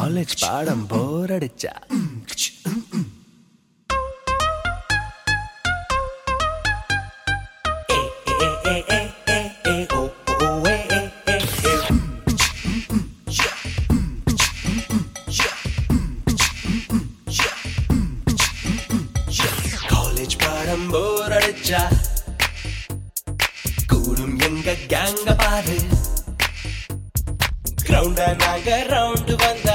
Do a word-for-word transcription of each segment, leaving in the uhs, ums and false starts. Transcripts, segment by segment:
College பாடம் போர் அடிச்சா college பாடம் போர் அடிச்சா கூடும் எங்க கேங்க பாரு கிரவுண்ட நாங்க ரவுண்டு வந்தா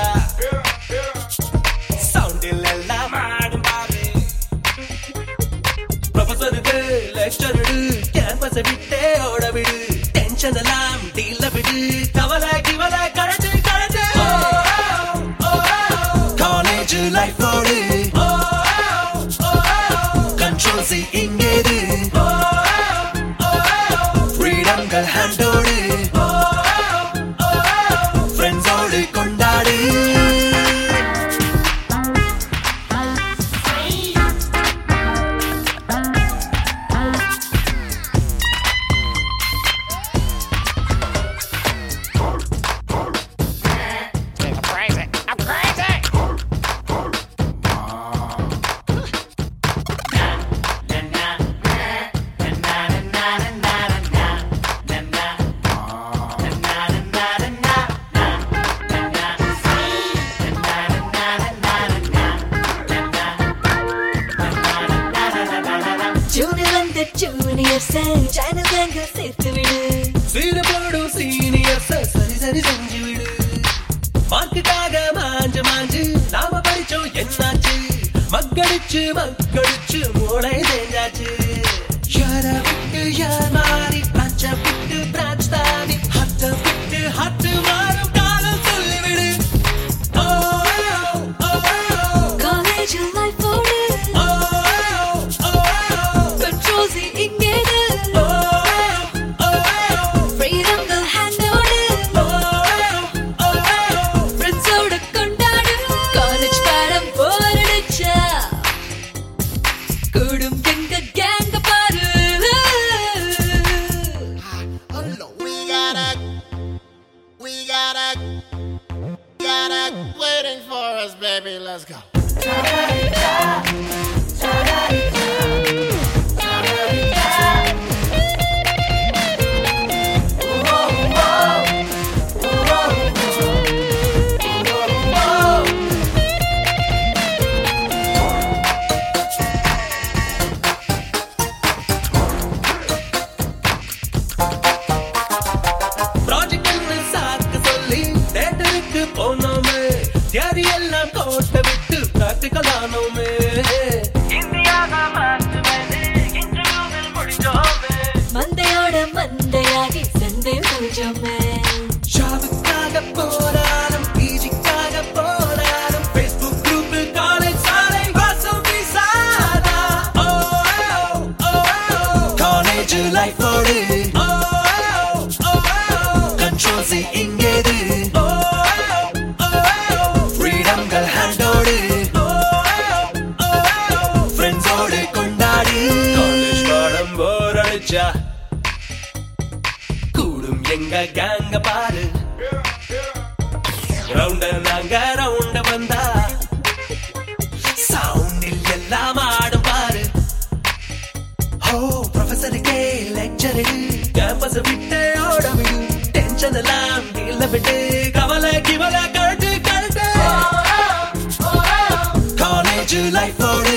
சவுண்டில் எல்லாம் ஆடும் பாரு ப்ரொஃபஸருக்கு லெக்சர் விடு கேம்பஸை விட்டே ஓட விடு டென்ஷன் எல்லாம் டீல விடு கவலை கிவலை கழச்சு கழச்சு காலேஜ் லைஃப் ஓடு கண்ட்ரோல் சி இங்கேது ஃப்ரீடம்கள் ஹேண்டோடு ஃப்ரெண்ட்ஸோடு கொண்டாடு ஜூனியர்ஸ் சேனல் எங்க சேர்த்து விடு சீன போடும் சீனியர்ஸ் சரி சரி செஞ்சு விடு மார்க்குக்காக மாஞ்சு மாஞ்சு நாம படிச்சோம் என்னாச்சு மக்கடிச்சு மக்கடிச்சு மூளை தேஞ்சாச்சு யார விட்டு யார் மாறி பிராச்ச விட்டு பிராச் தாவி ஹத்த விட்டு ஹத்து மாறும் காலம் சொல்லிவிடு காலேஜ் லைஃப் ஓடு கண்ட்ரோல் சி இங்கேது ஃப்ரீடம்கள் ஹேண்டோடு ஃப்ரெண்ட்ஸோடு கொண்டாடு காலேஜ் பாடம் போர் அடிச்சா கூடும் எங்க கேங்க பாரு We gotta, we gotta, gotta waiting for us, baby. Let's go. ப்ராஜெக்ட்னு சாக்கு சொல்லி தேட்டருக்கு போனோமே தியரி எல்லாம் கோட்டை விட்டு பிராக்டிகல் ஆனோமே இந்தியாவை மாற்றுவது இன்டர்வியூவில் முடிஞ்சோமே மந்தையோட மந்தையாகி சந்தையில் கொஞ்சமே ஜாபுக்காக போராடும் பிஜிக்காக போராடும் ஃபேஸ்புக் குரூப் காலேஜ் சாலை வாசம் வீசாதா காலேஜ் லைஃப் ஓடு கண்ட்ரோல் சி இங்கேது ஃப்ரீடம்கள் ஹேண்டோடு ஃப்ரெண்ட்ஸோடு கொண்டாடு காலேஜ் பாடம் போர் அடிச்சா கூடும் எங்க கேங்க பாரு ரவுண்ட நாங்க ரவுண்ட வந்தா சவுண்டில் எல்லாம் ஆடும் பாரு ஓ ப்ரொஃபஸருக்கே லெக்சர் கேம்பஸ் விட்டு ஓட விடு டென்ஷன் எல்லாம் இல்ல விட்டு கவலை கிவலை கழட்டு கழட்டு காலேஜ் லைஃப் ஓடு